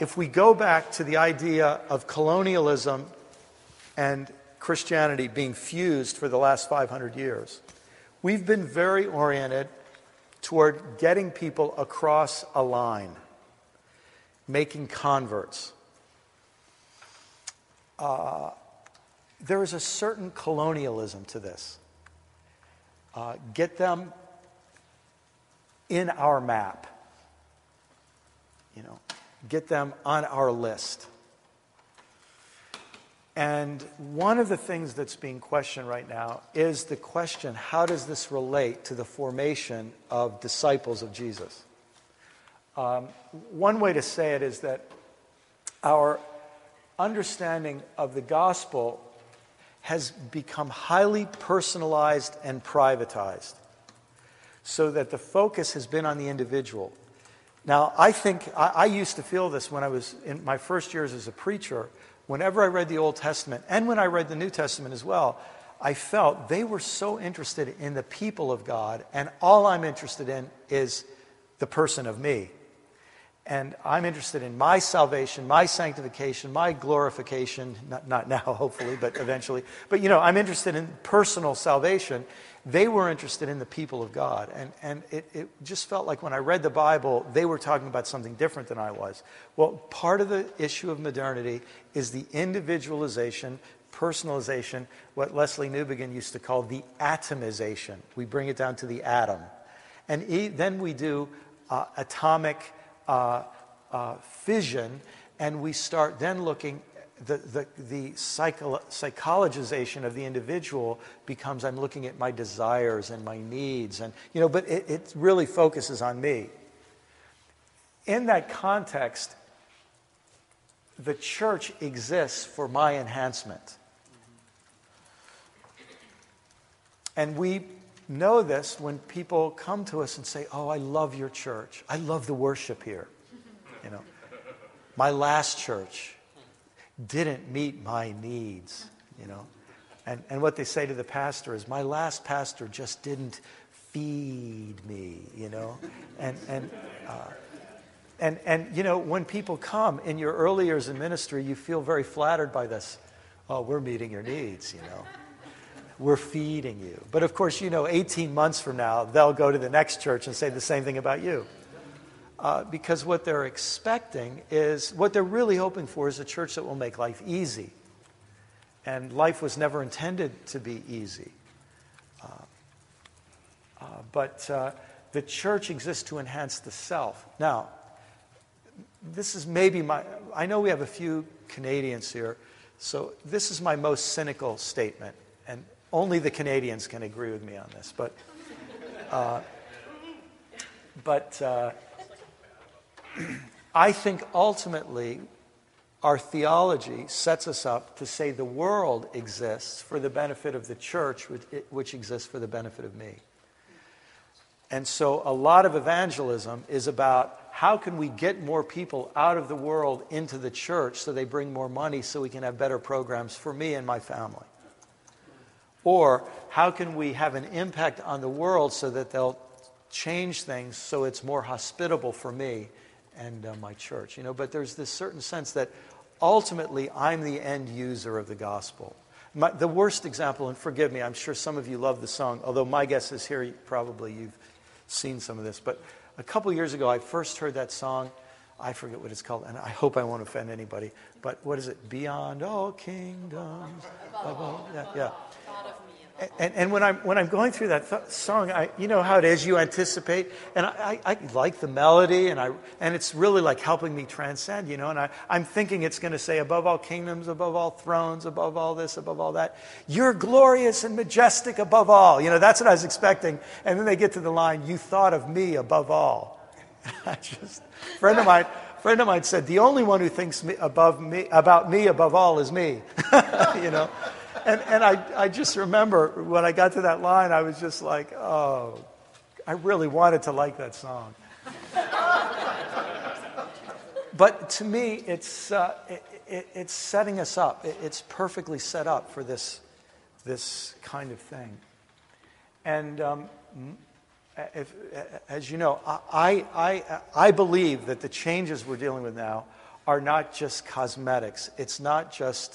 if we go back to the idea of colonialism and Christianity being fused for the last 500 years, we've been very oriented toward getting people across a line, making converts. There is a certain colonialism to this. Get them in our map. Get them on our list. And one of the things that's being questioned right now is the question, how does this relate to the formation of disciples of Jesus? One way to say it is that our understanding of the gospel has become highly personalized and privatized, so that the focus has been on the individual. Now, I think I used to feel this when I was in my first years as a preacher. Whenever I read the Old Testament, and when I read the New Testament as well, I felt they were so interested in the people of God, and all I'm interested in is the person of me. And I'm interested in my salvation, my sanctification, my glorification, not now, hopefully, but eventually. But, I'm interested in personal salvation. They were interested in the people of God. And it just felt like when I read the Bible, they were talking about something different than I was. Well, part of the issue of modernity is the individualization, personalization, what Leslie Newbegin used to call the atomization. We bring it down to the atom. And then we do atomic fission, and we start then looking. The psychologization of the individual becomes, I'm looking at my desires and my needs, and but it really focuses on me. In that context, the church exists for my enhancement. And we know this when people come to us and say, "Oh, I love your church. I love the worship here." My last church didn't meet my needs, And what they say to the pastor is, my last pastor just didn't feed me, And when people come in your early years in ministry, you feel very flattered by this. Oh, we're meeting your needs, We're feeding you. But of course, 18 months from now, they'll go to the next church and say the same thing about you. Because what they're expecting is, what they're really hoping for is a church that will make life easy. And life was never intended to be easy. But the church exists to enhance the self. Now, this is maybe I know we have a few Canadians here, so this is my most cynical statement. And only the Canadians can agree with me on this. But I think ultimately our theology sets us up to say the world exists for the benefit of the church, which exists for the benefit of me. And so a lot of evangelism is about how can we get more people out of the world into the church so they bring more money so we can have better programs for me and my family. Or how can we have an impact on the world so that they'll change things so it's more hospitable for me and my church. But there's this certain sense that ultimately I'm the end user of the gospel. The worst example, and forgive me, I'm sure some of you love the song, although my guess is here probably you've seen some of this, but a couple years ago I first heard that song. I forget what it's called, and I hope I won't offend anybody, but what is it? Beyond all kingdoms. Yeah. And when I'm going through that song, you know how it is, you anticipate, and I like the melody, and it's really like helping me transcend, and I'm thinking it's going to say, above all kingdoms, above all thrones, above all this, above all that, you're glorious and majestic above all. That's what I was expecting. And then they get to the line, you thought of me above all. Friend of mine said, the only one who thinks about me above all is me. And I just remember when I got to that line, I was just like, oh, I really wanted to like that song. But to me, it's setting us up. It's perfectly set up for this kind of thing. And as you know, I believe that the changes we're dealing with now are not just cosmetics. It's not just,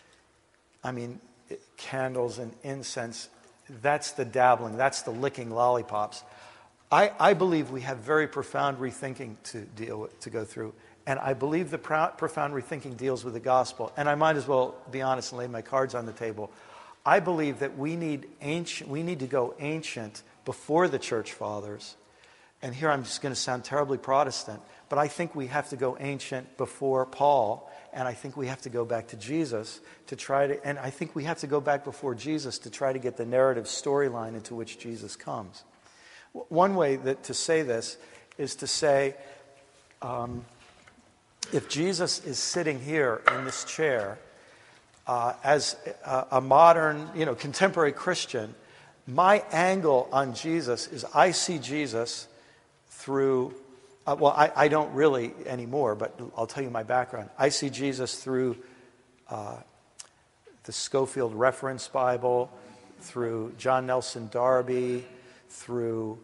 candles and incense. That's the dabbling. That's the licking lollipops. I believe we have very profound rethinking to go through. And I believe the profound rethinking deals with the gospel. And I might as well be honest and lay my cards on the table. I believe that we need to go ancient before the church fathers. And here I'm just going to sound terribly Protestant, but I think we have to go ancient before Paul, and I think we have to go back to Jesus and I think we have to go back before Jesus to try to get the narrative storyline into which Jesus comes. One way to say this is to say, if Jesus is sitting here in this chair as a modern, contemporary Christian, my angle on Jesus is I see Jesus through, I don't really anymore, but I'll tell you my background. I see Jesus through the Scofield Reference Bible, through John Nelson Darby, through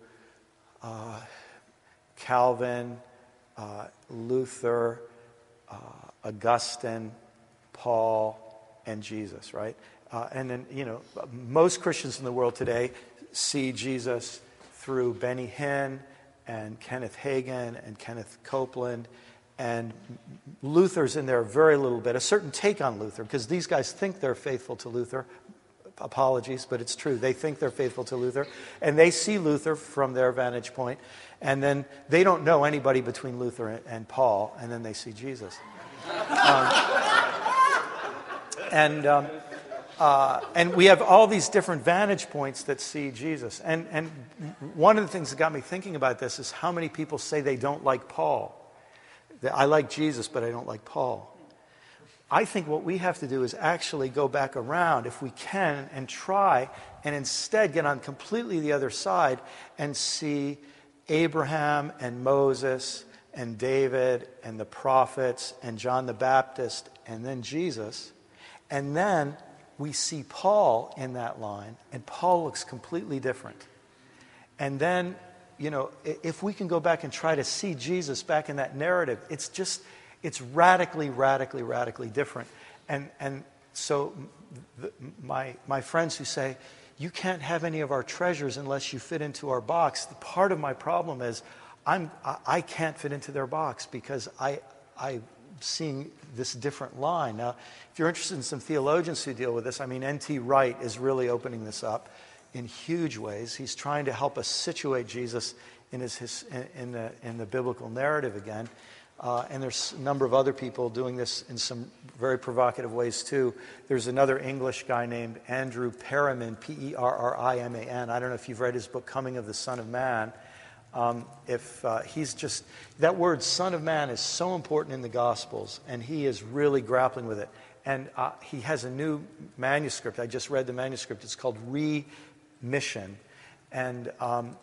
Calvin, Luther, Augustine, Paul, and Jesus, right? And then, most Christians in the world today see Jesus through Benny Hinn and Kenneth Hagin and Kenneth Copeland, and Luther's in there a very little bit, a certain take on Luther, because these guys think they're faithful to Luther. Apologies, but it's true. They think they're faithful to Luther, and they see Luther from their vantage point, and then they don't know anybody between Luther and Paul, and then they see Jesus. And we have all these different vantage points that see Jesus. And one of the things that got me thinking about this is how many people say they don't like Paul. That I like Jesus, but I don't like Paul. I think what we have to do is actually go back around, if we can, and try and instead get on completely the other side and see Abraham and Moses and David and the prophets and John the Baptist and then Jesus. And then we see Paul in that line, and Paul looks completely different. And then, if we can go back and try to see Jesus back in that narrative, it's radically, radically, radically different. And so my friends who say, you can't have any of our treasures unless you fit into our box, part of my problem is I can't fit into their box because I'm seeing this different line. Now, if you're interested in some theologians who deal with this, N.T. Wright is really opening this up in huge ways. He's trying to help us situate Jesus in the biblical narrative again. And there's a number of other people doing this in some very provocative ways too. There's another English guy named Andrew Perriman, Perriman. I don't know if you've read his book, Coming of the Son of Man. That word Son of Man is so important in the Gospels, and he is really grappling with it. And he has a new manuscript. I just read the manuscript. It's called Remission. And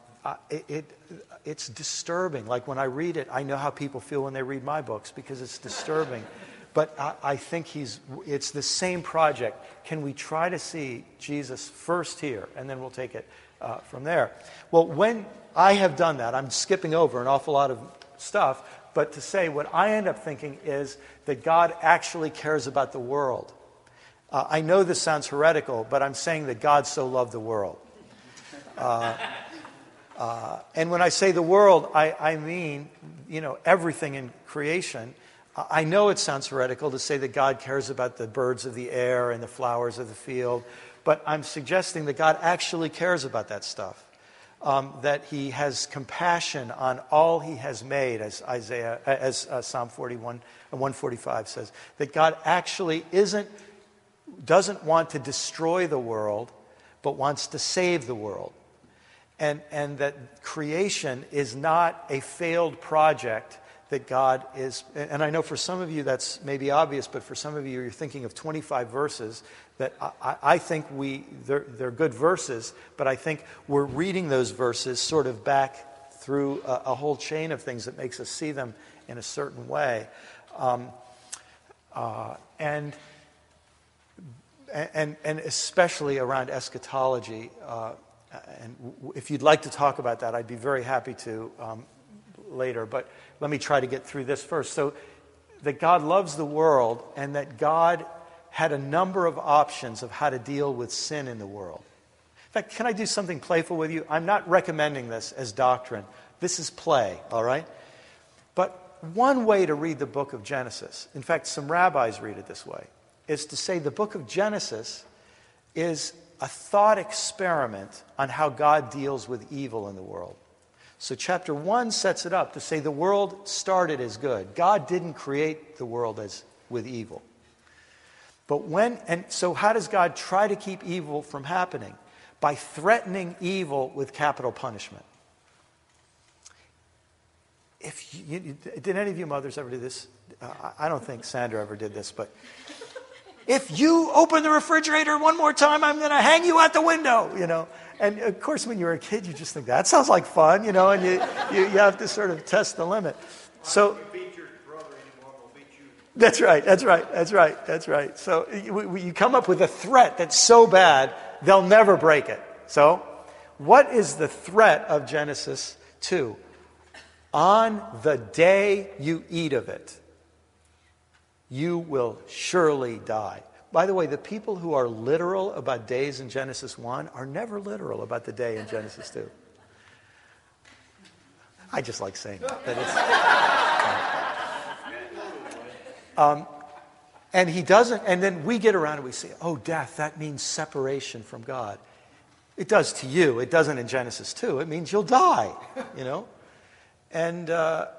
it's disturbing. Like when I read it, I know how people feel when they read my books because it's disturbing. But I think it's the same project. Can we try to see Jesus first here, and then we'll take it from there? Well, when I have done that, I'm skipping over an awful lot of stuff, but to say what I end up thinking is that God actually cares about the world. I know this sounds heretical, but I'm saying that God so loved the world. And when I say the world, I mean, everything in creation. I know it sounds heretical to say that God cares about the birds of the air and the flowers of the field, but I'm suggesting that God actually cares about that stuff. That he has compassion on all he has made, as Psalm 41 and 145 says. That God actually doesn't want to destroy the world, but wants to save the world. And that creation is not a failed project, that God is, and I know for some of you that's maybe obvious, but for some of you you're thinking of 25 verses that I think they're good verses, but I think we're reading those verses sort of back through a whole chain of things that makes us see them in a certain way. And especially around eschatology, and if you'd like to talk about that, I'd be very happy to later, but let me try to get through this first. So that God loves the world and that God had a number of options of how to deal with sin in the world. In fact, can I do something playful with you? I'm not recommending this as doctrine. This is play, all right? But one way to read the book of Genesis, in fact, some rabbis read it this way, is to say the book of Genesis is a thought experiment on how God deals with evil in the world. So chapter 1 sets it up to say the world started as good. God didn't create the world with evil. So how does God try to keep evil from happening? By threatening evil with capital punishment. Did any of you mothers ever do this? I don't think Sandra ever did this, but if you open the refrigerator one more time, I'm going to hang you out the window, And of course, when you're a kid, you just think, that sounds like fun, and you have to sort of test the limit. So, beat your brother anymore, we'll beat you. That's right. So you come up with a threat that's so bad, they'll never break it. So, what is the threat of Genesis 2? On the day you eat of it, you will surely die. By the way, the people who are literal about days in Genesis 1 are never literal about the day in Genesis 2. I just like saying that. And he doesn't, and then we get around and we say, oh, death, that means separation from God. It does to you. It doesn't in Genesis 2. It means you'll die, And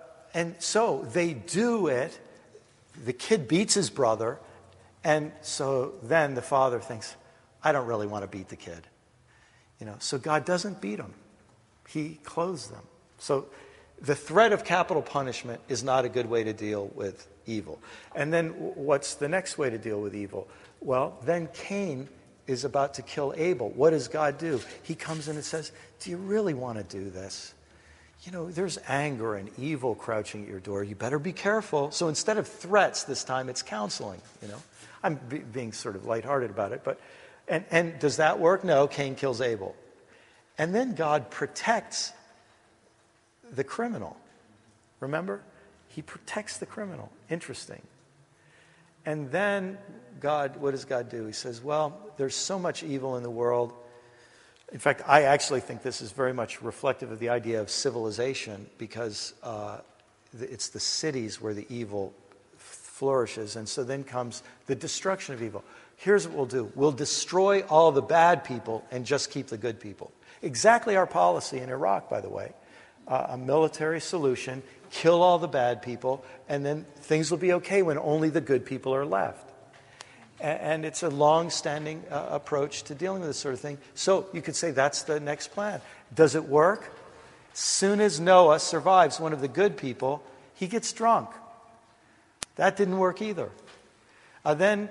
so they do it. The kid beats his brother, and so then the father thinks, I don't really want to beat the kid. So God doesn't beat him. He clothes them. So the threat of capital punishment is not a good way to deal with evil. And then what's the next way to deal with evil? Well, then Cain is about to kill Abel. What does God do? He comes in and says, do you really want to do this? There's anger and evil crouching at your door. You better be careful. So instead of threats this time, it's counseling, I'm being sort of lighthearted about it. But and does that work? No, Cain kills Abel. And then God protects the criminal. Remember? He protects the criminal. Interesting. And then what does God do? He says, well, there's so much evil in the world. In fact, I actually think this is very much reflective of the idea of civilization because it's the cities where the evil flourishes. And so then comes the destruction of evil. Here's what we'll do. We'll destroy all the bad people and just keep the good people. Exactly our policy in Iraq, by the way. A military solution, kill all the bad people, and then things will be okay when only the good people are left. And it's a long-standing approach to dealing with this sort of thing. So you could say that's the next plan. Does it work? As soon as Noah survives, one of the good people, he gets drunk. That didn't work either. Then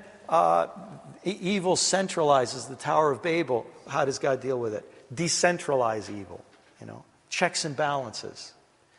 evil centralizes the Tower of Babel. How does God deal with it? Decentralize evil, checks and balances.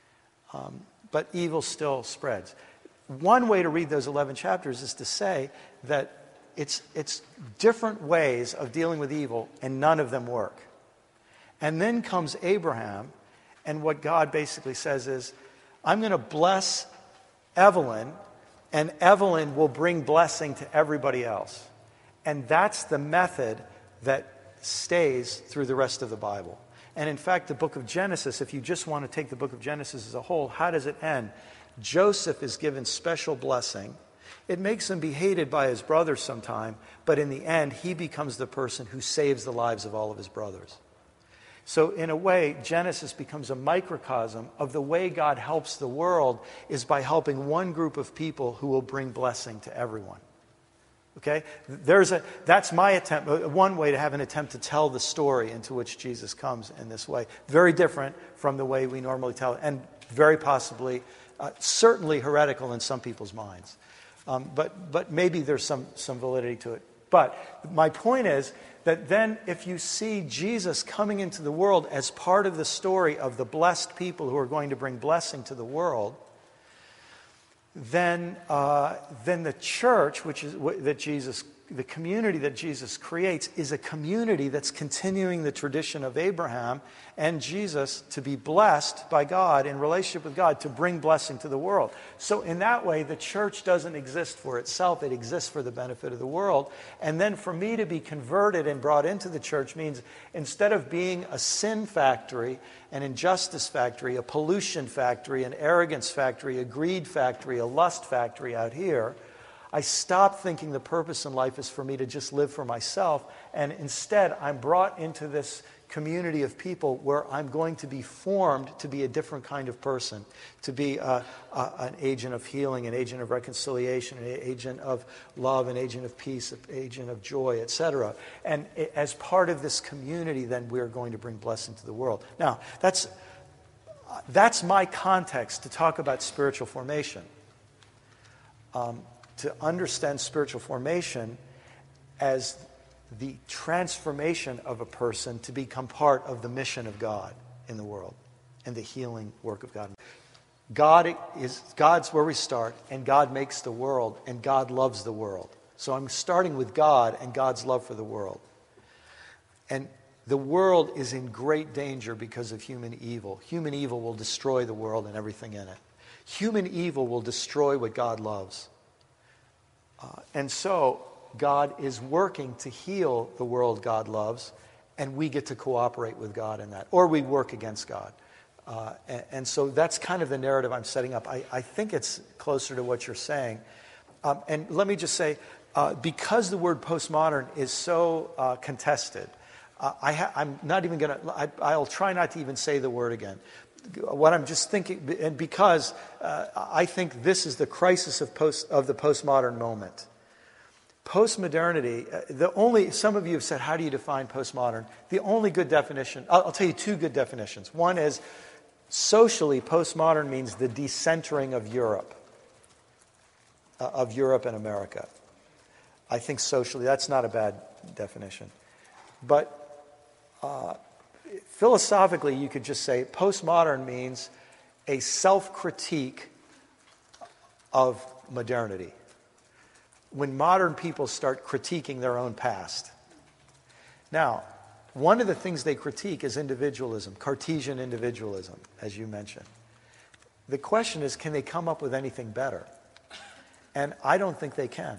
But evil still spreads. One way to read those 11 chapters is to say that it's different ways of dealing with evil, and none of them work. And then comes Abraham, and what God basically says is, I'm going to bless Evelyn, and Evelyn will bring blessing to everybody else. And that's the method that stays through the rest of the Bible. And in fact, the book of Genesis, if you just want to take the book of Genesis as a whole, how does it end? Joseph is given special blessing. It makes him be hated by his brothers sometime, but in the end, he becomes the person who saves the lives of all of his brothers. So in a way, Genesis becomes a microcosm of the way God helps the world is by helping one group of people who will bring blessing to everyone. Okay? That's my attempt, one way to have an attempt to tell the story into which Jesus comes in this way. Very different from the way we normally tell it, and very possibly, certainly heretical in some people's minds. But maybe there's some validity to it. But my point is that then if you see Jesus coming into the world as part of the story of the blessed people who are going to bring blessing to the world, then the church, that Jesus the community that Jesus creates is a community that's continuing the tradition of Abraham and Jesus to be blessed by God, in relationship with God, to bring blessing to the world. So in that way, the church doesn't exist for itself. It exists for the benefit of the world. And then for me to be converted and brought into the church means, instead of being a sin factory, an injustice factory, a pollution factory, an arrogance factory, a greed factory, a lust factory out here, I stop thinking the purpose in life is for me to just live for myself, and instead I'm brought into this community of people where I'm going to be formed to be a different kind of person, to be an agent of healing, an agent of reconciliation, an agent of love, an agent of peace, an agent of joy, etc. And as part of this community, then we're going to bring blessing to the world. Now, that's my context to talk about spiritual formation. To understand spiritual formation as the transformation of a person to become part of the mission of God in the world and the healing work of God. God's where we start, and God makes the world, and God loves the world. So I'm starting with God and God's love for the world. And the world is in great danger because of human evil. Human evil will destroy the world and everything in it. Human evil will destroy what God loves. And so God is working to heal the world God loves, and we get to cooperate with God in that. Or we work against God. And so that's kind of the narrative I'm setting up. I think it's closer to what you're saying. And let me just say, because the word postmodern is so contested, I'm not even going to, I'll try not to even say the word again. What I'm just thinking, and because I think this is the crisis of the postmodern moment. Postmodernity, some of you have said, how do you define postmodern? The only good definition, I'll tell you two good definitions. One is, socially, postmodern means the decentering of Europe and America. I think socially, that's not a bad definition. But philosophically, you could just say postmodern means a self-critique of modernity. When modern people start critiquing their own past. Now, one of the things they critique is individualism, Cartesian individualism, as you mentioned. The question is, can they come up with anything better? And I don't think they can.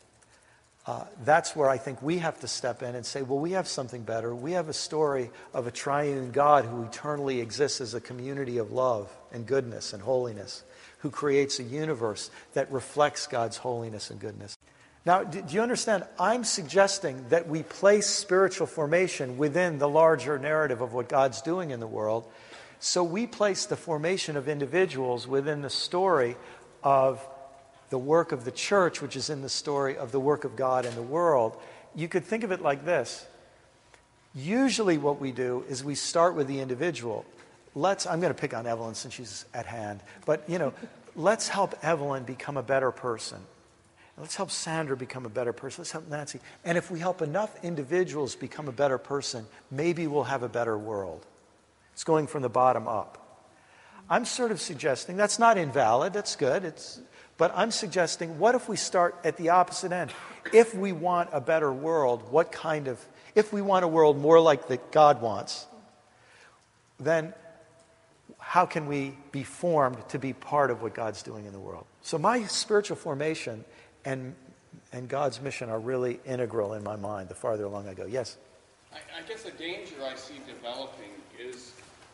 That's where I think we have to step in and say, well, we have something better. We have a story of a triune God who eternally exists as a community of love and goodness and holiness, who creates a universe that reflects God's holiness and goodness. Now, do you understand? I'm suggesting that we place spiritual formation within the larger narrative of what God's doing in the world. So we place the formation of individuals within the story of the work of the church, which is in the story of the work of God in the world. You could think of it like this. Usually what we do is we start with the individual. I'm going to pick on Evelyn since she's at hand, but let's help Evelyn become a better person. Let's help Sandra become a better person. Let's help Nancy. And if we help enough individuals become a better person, maybe we'll have a better world. It's going from the bottom up. I'm sort of suggesting, that's not invalid, that's good, but I'm suggesting, what if we start at the opposite end? If we want a better world, if we want a world more like that God wants, then how can we be formed to be part of what God's doing in the world? So my spiritual formation and God's mission are really integral in my mind the farther along I go. Yes? I guess the danger I see developing is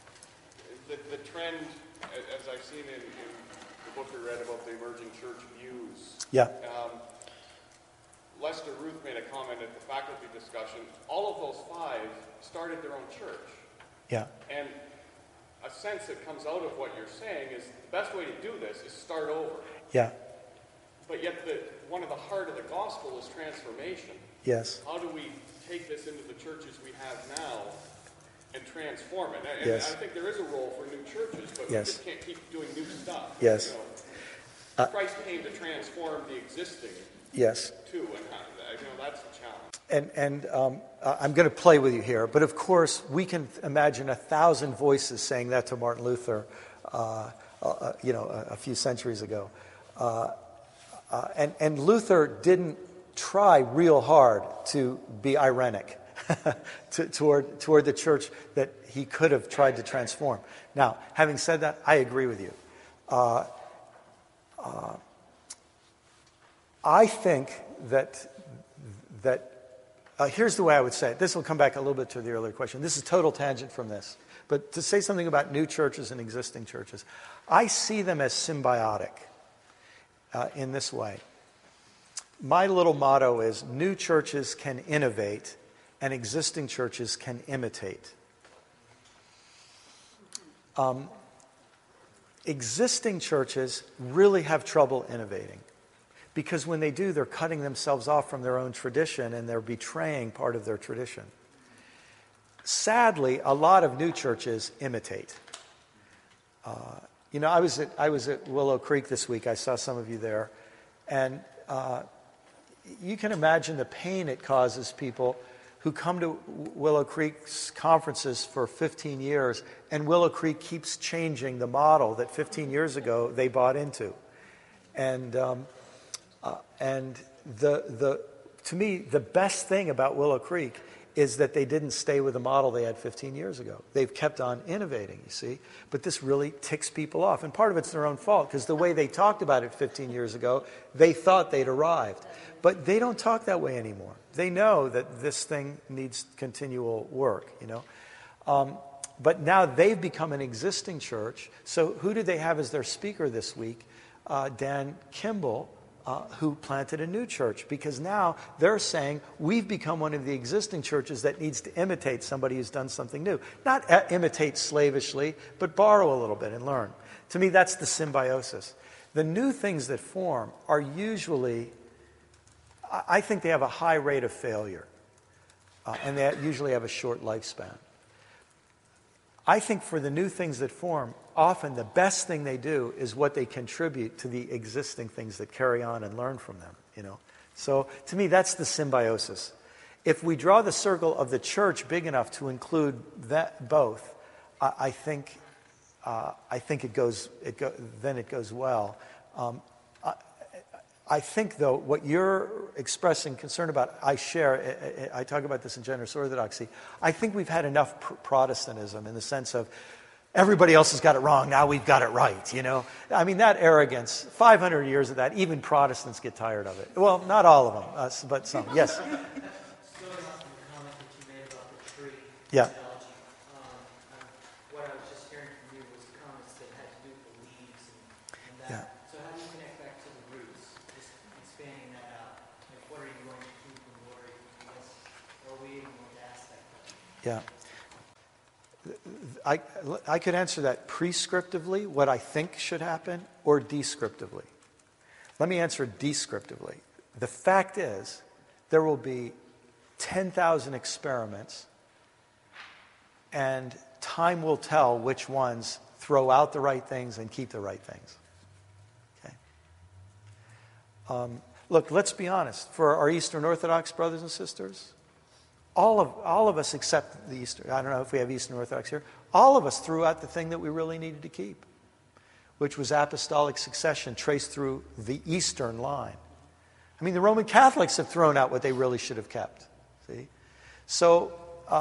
the trend, as I've seen in the book we read about the emerging church views. Yeah. Lester Ruth made a comment at the faculty discussion. All of those 5 started their own church. Yeah. And a sense that comes out of what you're saying is the best way to do this is start over. Yeah. But yet one of the heart of the gospel is transformation. Yes. How do we take this into the churches we have now and transform it? And Yes. I think there is a role for new churches, but we Yes. just can't keep doing new stuff. Yes. Christ came to transform the existing. Yes. Too, and that's the challenge. And I'm going to play with you here, but of course we can imagine 1,000 voices saying that to Martin Luther, a few centuries ago. And Luther didn't try real hard to be irenic toward the church that he could have tried to transform. Now, having said that, I agree with you. I think that here's the way I would say it. This will come back a little bit to the earlier question. This is a total tangent from this. But to say something about new churches and existing churches, I see them as symbiotic in this way. My little motto is new churches can innovate and existing churches can imitate. Existing churches really have trouble innovating because when they do, they're cutting themselves off from their own tradition and they're betraying part of their tradition. Sadly, a lot of new churches imitate. I was at Willow Creek this week. I saw some of you there. And you can imagine the pain it causes people who come to Willow Creek's conferences for 15 years, and Willow Creek keeps changing the model that 15 years ago they bought into. And to me, the best thing about Willow Creek is that they didn't stay with the model they had 15 years ago. They've kept on innovating, you see. But this really ticks people off. And part of it's their own fault, because the way they talked about it 15 years ago, they thought they'd arrived. But they don't talk that way anymore. They know that this thing needs continual work, But now they've become an existing church. So who did they have as their speaker this week? Dan Kimball, who planted a new church, because now they're saying we've become one of the existing churches that needs to imitate somebody who's done something new. Not imitate slavishly, but borrow a little bit and learn. To me, that's the symbiosis. The new things that form are usually, I think they have a high rate of failure, and they usually have a short lifespan. I think for the new things that form, often the best thing they do is what they contribute to the existing things that carry on and learn from them, So to me, that's the symbiosis. If we draw the circle of the church big enough to include that both, I think it goes well. I think, though, what you're expressing concern about, I share. I talk about this in Generous Orthodoxy. I think we've had enough Protestantism in the sense of everybody else has got it wrong, now we've got it right, I mean, that arrogance, 500 years of that, even Protestants get tired of it. Well, not all of them, but some. Yes? Going off the comment that you made about the tree Yeah. analogy, what I was just hearing from you was comments that had to do with the leaves and that. Yeah. So how do you connect back to the roots? Just expanding that out. Like, what are you going to keep and what are we even going to ask that question? Yeah. I could answer that prescriptively, what I think should happen, or descriptively. Let me answer descriptively. The fact is, there will be 10,000 experiments, and time will tell which ones throw out the right things and keep the right things. Okay? Look, let's be honest. For our Eastern Orthodox brothers and sisters, all of us except the Eastern, I don't know if we have Eastern Orthodox here, all of us threw out the thing that we really needed to keep, which was apostolic succession traced through the Eastern line. I mean, the Roman Catholics have thrown out what they really should have kept. See? So,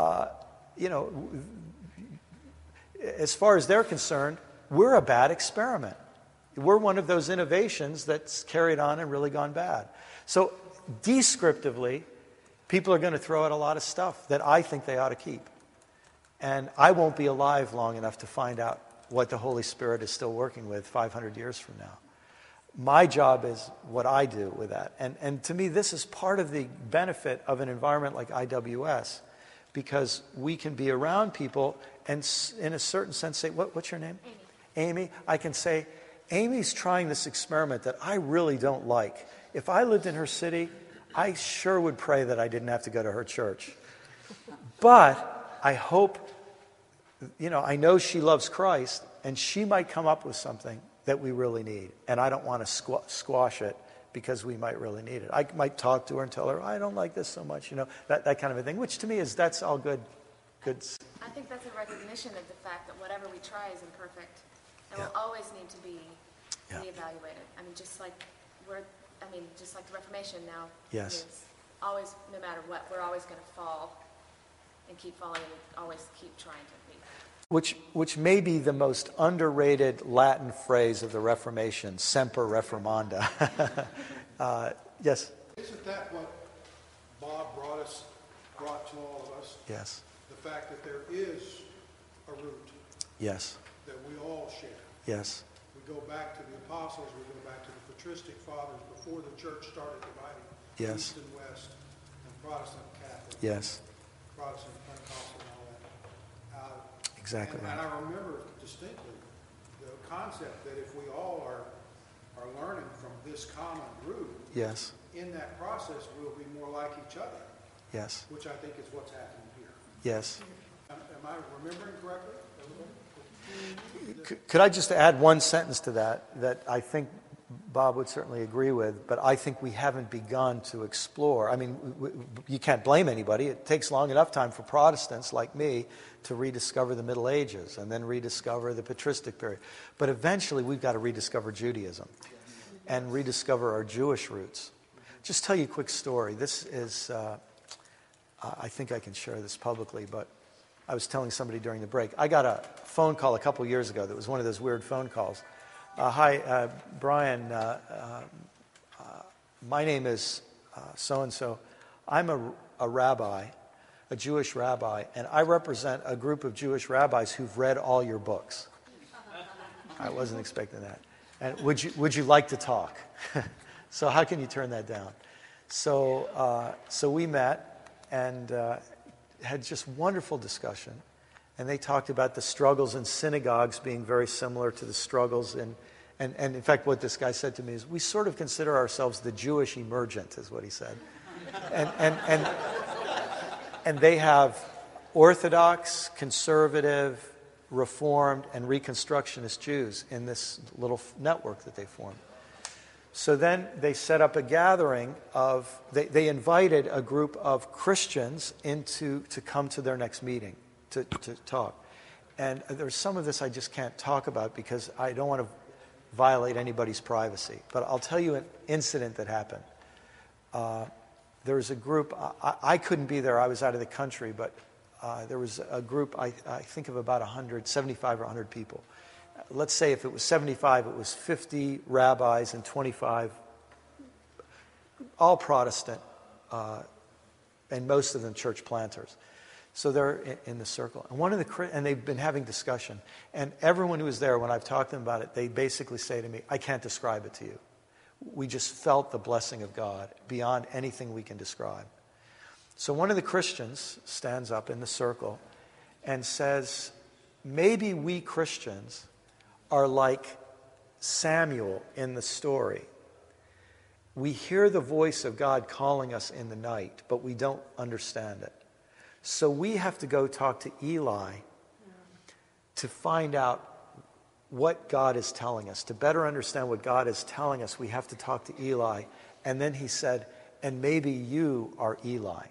as far as they're concerned, we're a bad experiment. We're one of those innovations that's carried on and really gone bad. So, descriptively, people are going to throw out a lot of stuff that I think they ought to keep. And I won't be alive long enough to find out what the Holy Spirit is still working with 500 years from now. My job is what I do with that. And to me, this is part of the benefit of an environment like IWS, because we can be around people and in a certain sense say, what's your name? Amy. I can say, Amy's trying this experiment that I really don't like. If I lived in her city, I sure would pray that I didn't have to go to her church. But I hope, I know she loves Christ, and she might come up with something that we really need. And I don't want to squash it because we might really need it. I might talk to her and tell her, I don't like this so much, that kind of a thing, which to me that's all good. I think that's a recognition of the fact that whatever we try is imperfect and will always need to be reevaluated. I mean, just like we're I mean, just like the Reformation now. Yes. It's always, no matter what, we're always going to fall and keep falling and always keep trying to be. Which may be the most underrated Latin phrase of the Reformation, semper reformanda. Yes? Isn't that what Bob brought to all of us? Yes. The fact that there is a root Yes. that we all share. Yes. We go back to the apostles, we go back to the patristic fathers before the church started dividing Yes. east and west, and Protestant and Catholic, Yes. Protestant and Pentecostal and all that. Exactly And right. I remember distinctly the concept that if we all are learning from this common root, Yes. in that process we'll be more like each other, Yes. which I think is what's happening here. Yes. Am I remembering correctly? Could I just add one sentence to that I think Bob would certainly agree with, but I think we haven't begun to explore. I mean, you can't blame anybody. It takes long enough time for Protestants like me to rediscover the Middle Ages and then rediscover the patristic period. But eventually we've got to rediscover Judaism and rediscover our Jewish roots. Just tell you a quick story. This is, I think I can share this publicly, but I was telling somebody during the break. I got a phone call a couple years ago that was one of those weird phone calls. Hi, Brian. My name is so-and-so. I'm a rabbi, a Jewish rabbi, and I represent a group of Jewish rabbis who've read all your books. I wasn't expecting that. And would you like to talk? So how can you turn that down? So we met and had just wonderful discussion. And they talked about the struggles in synagogues being very similar to the struggles in... And in fact, what this guy said to me is, we sort of consider ourselves the Jewish emergent, is what he said. And they have Orthodox, conservative, Reformed, and Reconstructionist Jews in this little network that they formed. So then they set up a gathering of... They invited a group of Christians to come to their next meeting to talk. And there's some of this I just can't talk about because I don't want to violate anybody's privacy. But I'll tell you an incident that happened. There was a group, I couldn't be there, I was out of the country, but there was a group, I think of about 100, 75 or 100 people. Let's say if it was 75, it was 50 rabbis and 25, all Protestant, and most of them church planters. So they're in the circle. And they've been having discussion. And everyone who was there, when I've talked to them about it, they basically say to me, I can't describe it to you. We just felt the blessing of God beyond anything we can describe. So one of the Christians stands up in the circle and says, maybe we Christians are like Samuel in the story. We hear the voice of God calling us in the night, but we don't understand it. So we have to go talk to Eli to find out what God is telling us. To better understand what God is telling us, we have to talk to Eli. And then he said, and maybe you are Eli.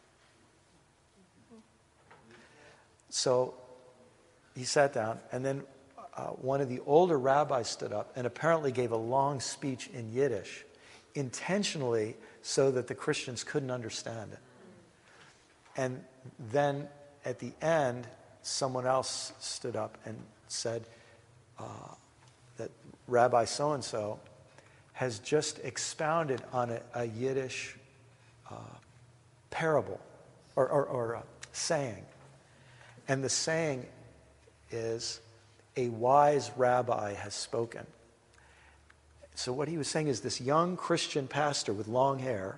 So he sat down, and then one of the older rabbis stood up and apparently gave a long speech in Yiddish, intentionally so that the Christians couldn't understand it. And then at the end, someone else stood up and said that Rabbi so-and-so has just expounded on a Yiddish parable or saying. And the saying is, a wise rabbi has spoken. So what he was saying is this young Christian pastor with long hair,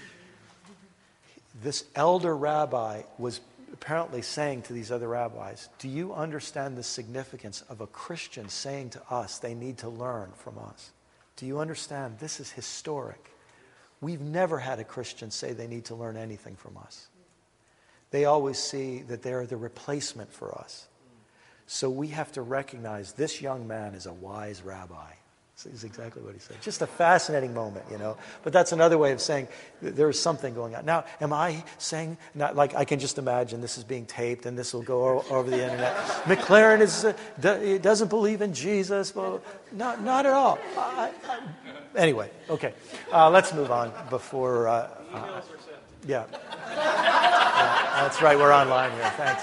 this elder rabbi was apparently saying to these other rabbis, do you understand the significance of a Christian saying to us they need to learn from us? Do you understand? This is historic. We've never had a Christian say they need to learn anything from us. They always see that they're the replacement for us. So we have to recognize this young man is a wise rabbi Is exactly what he said. Just a fascinating moment, But that's another way of saying there's something going on. Now, am I saying, not like I can just imagine this is being taped and this will go over the internet. McLaren doesn't believe in Jesus. Well, not at all. Anyway, okay. Let's move on before... Emails are sent. Yeah. That's right. We're online here. Thanks.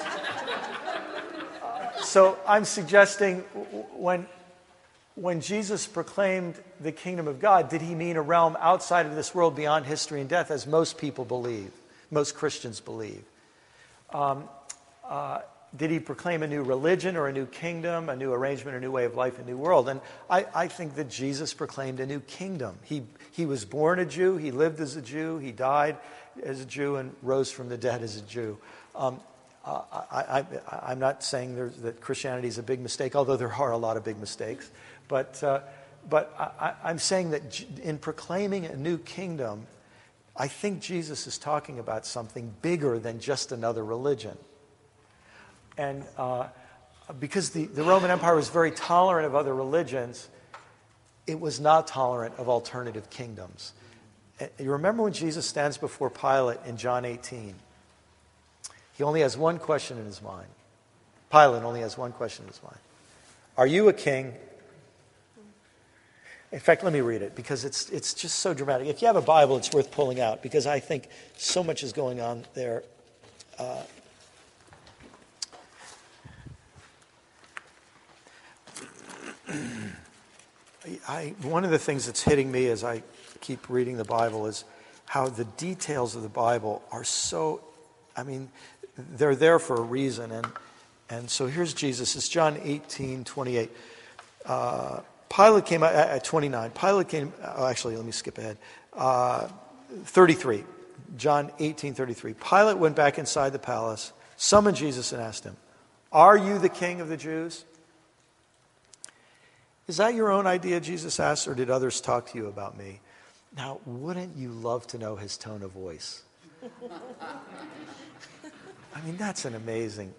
So I'm suggesting when Jesus proclaimed the kingdom of God, did he mean a realm outside of this world beyond history and death, as most people believe, most Christians believe? Did he proclaim a new religion or a new kingdom, a new arrangement, a new way of life, a new world? And I think that Jesus proclaimed a new kingdom. He was born a Jew, he lived as a Jew, he died as a Jew, and rose from the dead as a Jew. I'm not saying that Christianity is a big mistake, although there are a lot of big mistakes. But I'm saying that in proclaiming a new kingdom, I think Jesus is talking about something bigger than just another religion. And because the Roman Empire was very tolerant of other religions, it was not tolerant of alternative kingdoms. You remember when Jesus stands before Pilate in John 18? He only has one question in his mind. Pilate only has one question in his mind. Are you a king? In fact, let me read it, because it's just so dramatic. If you have a Bible, it's worth pulling out, because I think so much is going on there. One of the things that's hitting me as I keep reading the Bible is how the details of the Bible are so, they're there for a reason. And so here's Jesus. It's John 18:28. Pilate came out at 29. Pilate came, actually, let me skip ahead. 33. John 18:33. Pilate went back inside the palace, summoned Jesus, and asked him, "Are you the king of the Jews?" "Is that your own idea," Jesus asked, "or did others talk to you about me?" Now, wouldn't you love to know his tone of voice? That's an amazing...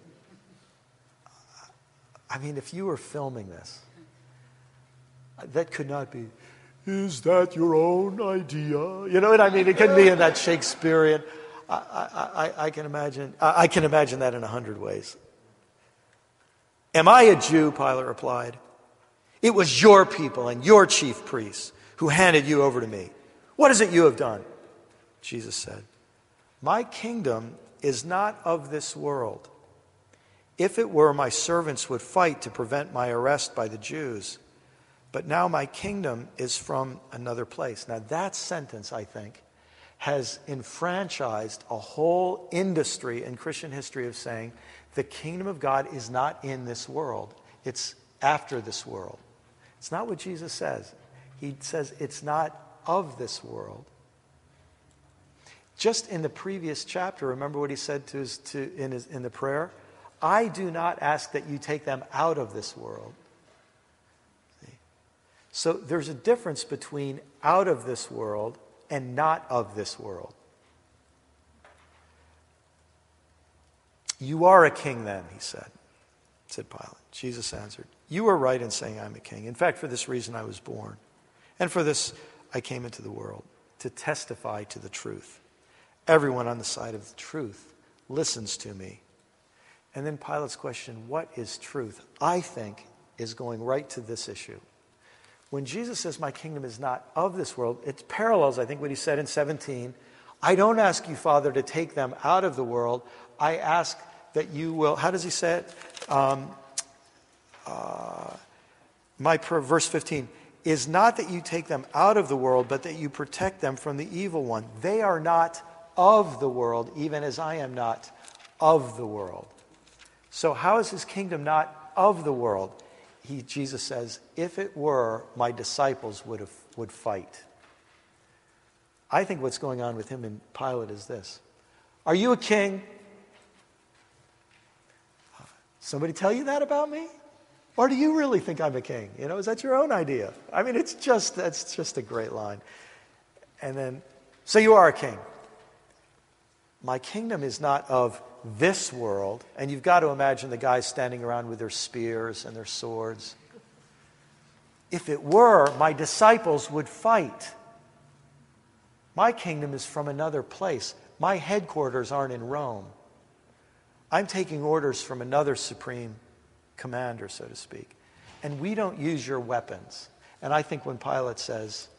if you were filming this, that could not be, "Is that your own idea?" You know what I mean? It couldn't be in that Shakespearean... I can imagine that in 100 ways. "Am I a Jew?" Pilate replied. "It was your people and your chief priests who handed you over to me. What is it you have done?" Jesus said, "My kingdom is not of this world. If it were, my servants would fight to prevent my arrest by the Jews. But now my kingdom is from another place." Now that sentence, I think, has enfranchised a whole industry in Christian history of saying the kingdom of God is not in this world. It's after this world. It's not what Jesus says. He says it's not of this world. Just in the previous chapter, remember what he said in the prayer? "I do not ask that you take them out of this world." See? So there's a difference between out of this world and not of this world. "You are a king then," he said Pilate. Jesus answered, "You are right in saying I'm a king. In fact, for this reason I was born. And for this I came into the world, to testify to the truth. Everyone on the side of the truth listens to me." And then Pilate's question, what is truth, I think, is going right to this issue. When Jesus says, "My kingdom is not of this world," it parallels, I think, what he said in 17. "I don't ask you, Father, to take them out of the world. I ask that you will..." How does he say it? Verse 15. "Is not that you take them out of the world, but that you protect them from the evil one. They are not of the world, even as I am not of the world." So how is his kingdom not of the world? Jesus says, "If it were, my disciples would fight." I think what's going on with him and Pilate is this. "Are you a king?" Somebody tell you that about me? Or do you really think I'm a king? Is that your own idea? That's just a great line. And then, "So you are a king." "My kingdom is not of this world." And you've got to imagine the guys standing around with their spears and their swords. If it were, my disciples would fight. My kingdom is from another place. My headquarters aren't in Rome. I'm taking orders from another supreme commander, so to speak. And we don't use your weapons. And I think when Pilate says,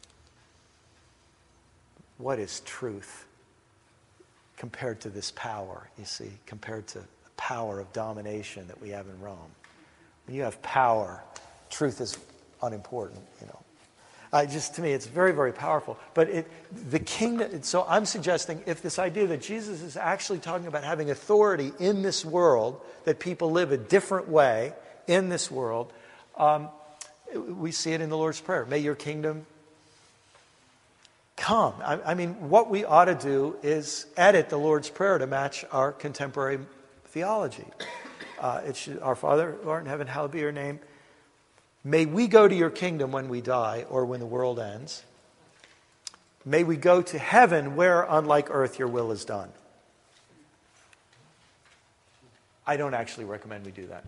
what is truth compared to this power, you see, compared to the power of domination that we have in Rome? When you have power, truth is unimportant, you know. To me, it's very, very powerful. But the kingdom, so I'm suggesting if this idea that Jesus is actually talking about having authority in this world, that people live a different way in this world, we see it in the Lord's Prayer. May your kingdom come. I mean, what we ought to do is edit the Lord's Prayer to match our contemporary theology. Our Father, who art in heaven, hallowed be your name. May we go to your kingdom when we die or when the world ends. May we go to heaven where, unlike earth, your will is done. I don't actually recommend we do that.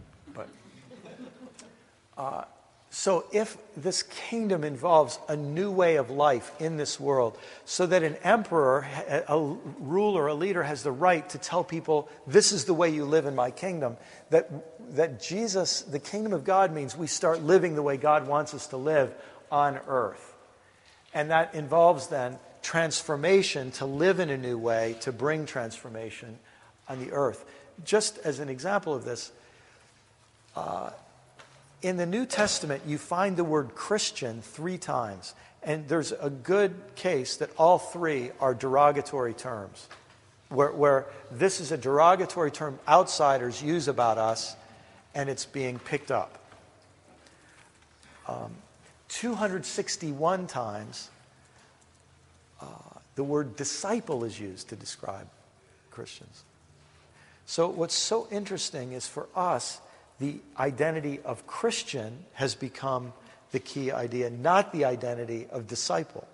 But so if this kingdom involves a new way of life in this world, so that an emperor, a ruler, a leader has the right to tell people, this is the way you live in my kingdom, that Jesus, the kingdom of God, means we start living the way God wants us to live on earth. And that involves then transformation, to live in a new way, to bring transformation on the earth. Just as an example of this, in the New Testament, you find the word Christian 3 times. And there's a good case that all 3 are derogatory terms, where this is a derogatory term outsiders use about us, and it's being picked up. 261 times, the word disciple is used to describe Christians. So what's so interesting is for us, the identity of Christian has become the key idea, not the identity of disciple.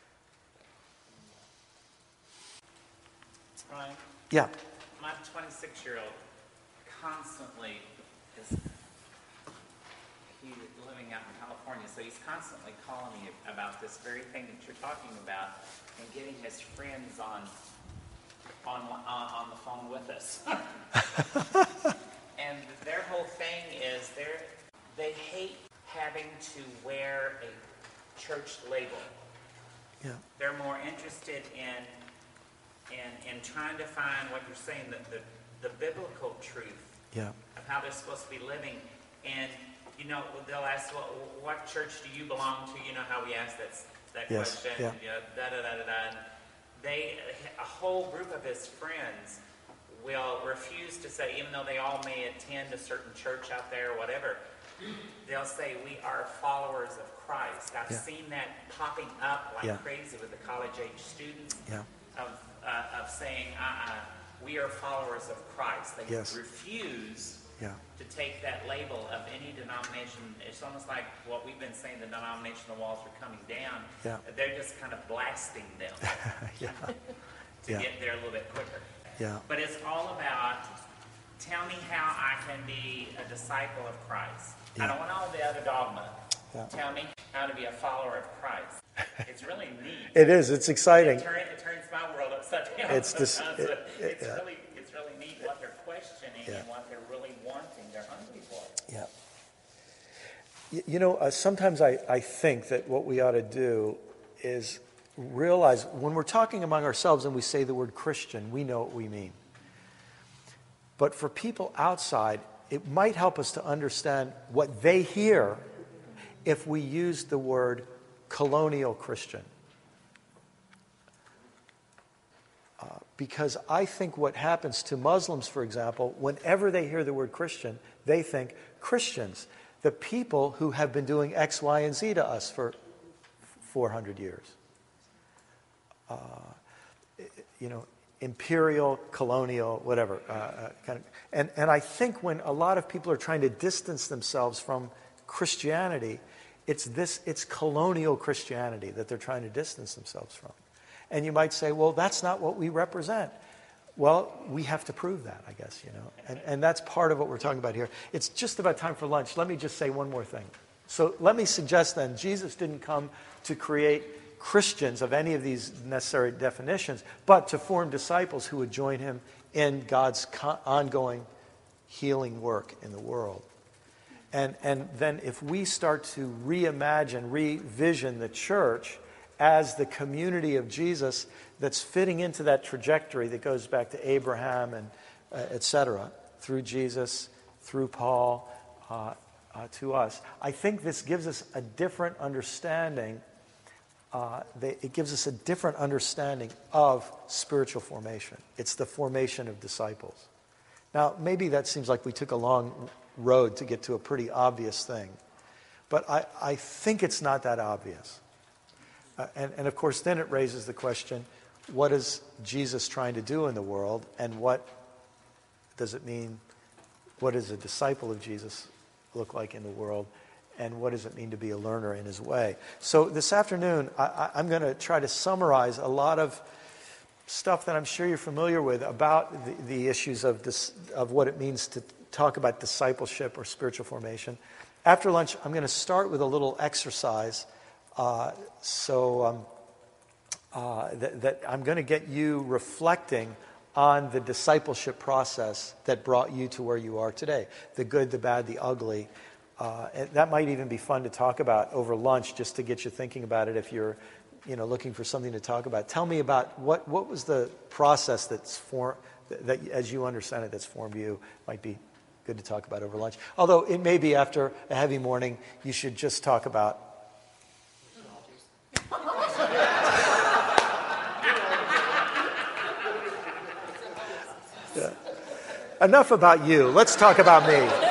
Ryan? Yeah. My 26-year-old constantly is living out in California, so he's constantly calling me about this very thing that you're talking about and getting his friends on the phone with us. And their whole thing is they hate having to wear a church label. Yeah. They're more interested in trying to find what you're saying, the biblical truth Yeah. of how they're supposed to be living. And, you know, they'll ask, well, what church do you belong to? You know how we ask that Yes. question. Yeah. You know, da-da-da-da-da. And a whole group of his friends will refuse to say, even though they all may attend a certain church out there or whatever, they'll say, we are followers of Christ. I've seen that popping up like crazy with the college-age students of saying, we are followers of Christ. They refuse to take that label of any denomination. It's almost like what we've been saying, the denominational walls are coming down. Yeah. They're just kind of blasting them to get there a little bit quicker. Yeah. But it's all about, tell me how I can be a disciple of Christ. I don't want all the other dogma. Yeah. Tell me how to be a follower of Christ. It's really neat. It is. It's exciting. It turns my world upside down. It's It's really neat what they're questioning and what they're really wanting. They're hungry for it. Yeah. You know, sometimes I think that what we ought to do is realize when we're talking among ourselves and we say the word Christian, we know what we mean. But for people outside, it might help us to understand what they hear if we use the word colonial Christian. Because I think what happens to Muslims, for example, whenever they hear the word Christian, they think Christians, the people who have been doing X, Y, and Z to us for 400 years. Imperial, colonial, whatever. And I think when a lot of people are trying to distance themselves from Christianity, it's colonial Christianity that they're trying to distance themselves from. And you might say, well, that's not what we represent. Well, we have to prove that, I guess, you know. And that's part of what we're talking about here. It's just about time for lunch. Let me just say one more thing. So let me suggest then, Jesus didn't come to create Christians of any of these necessary definitions, but to form disciples who would join him in God's ongoing healing work in the world. And then if we start to reimagine, revision the church as the community of Jesus that's fitting into that trajectory that goes back to Abraham and et cetera, through Jesus, through Paul, to us, I think this gives us a different understanding. It gives us a different understanding of spiritual formation. It's the formation of disciples. Now, maybe that seems like we took a long road to get to a pretty obvious thing, but I think it's not that obvious. And of course, then it raises the question, what is Jesus trying to do in the world, and what does it mean, what does a disciple of Jesus look like in the world, and what does it mean to be a learner in his way? So this afternoon, I'm going to try to summarize a lot of stuff that I'm sure you're familiar with about the issues of what it means to talk about discipleship or spiritual formation. After lunch, I'm going to start with a little exercise that I'm going to get you reflecting on the discipleship process that brought you to where you are today. The good, the bad, the ugly. And that might even be fun to talk about over lunch, just to get you thinking about it if you're looking for something to talk about. Tell me about what was the process that as you understand it, that's formed you. Might be good to talk about over lunch. Although it may be after a heavy morning, you should just talk about enough about you. Let's talk about me.